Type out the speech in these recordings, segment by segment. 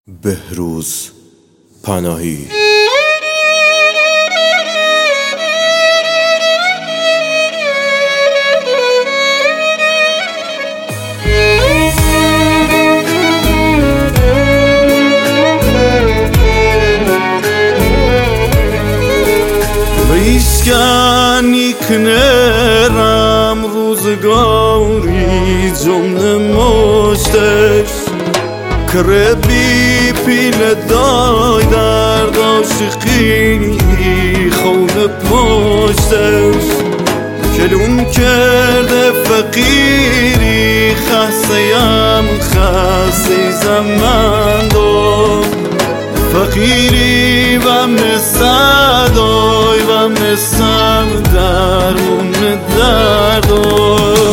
بهروز پناهی. ریشکنی کنرم روزگاری جمله مشتش کربی پیل دای در داشقی خون پشتش کلون کرده فقیری خستیم خستی زمن دو فقیری و مصدای و مصد درمون دردو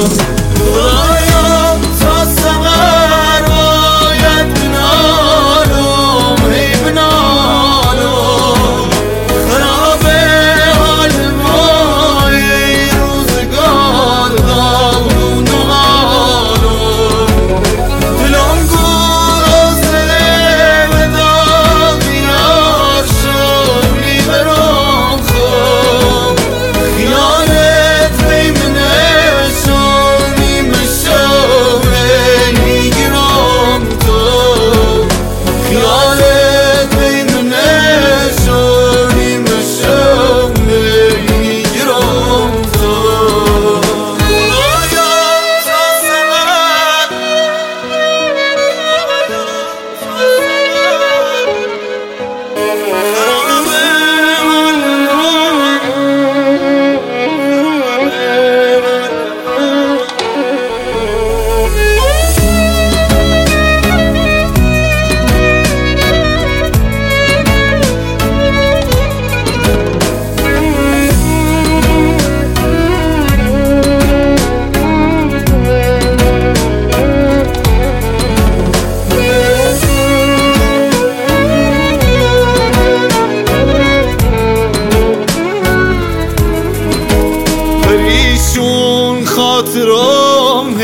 خاطرم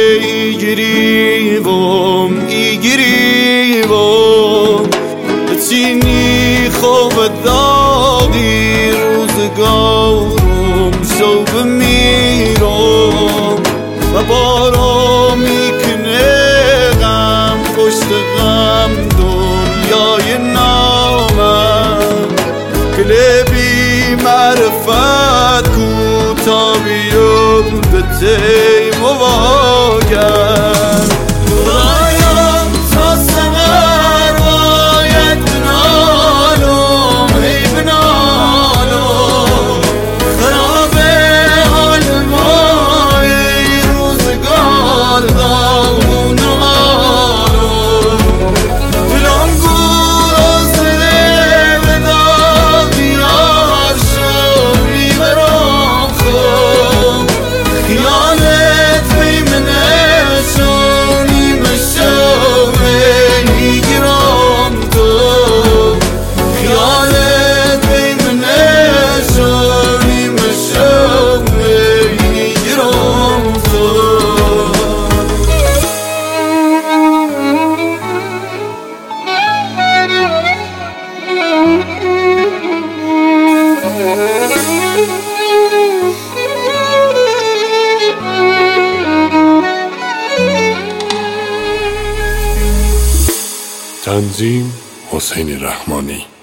ایگریوم بچینی خوب داغی روزگارم شو بمیرم و بارا میکنه غم پشت غم دنیای نامم کلبی معرفت کوتابیو به تی مواگر خدایم تا سمر باید بنالم ای بنالم خراب حال ما ای روزگار داغون و حالم دلم گور و زده به داغیار شد بیبرم خود خیالت بیمنه شونی مشوه میگیرم تو خیالت بیمنه شونی مشوه میگیرم تو تنظیم حسین رحمانی.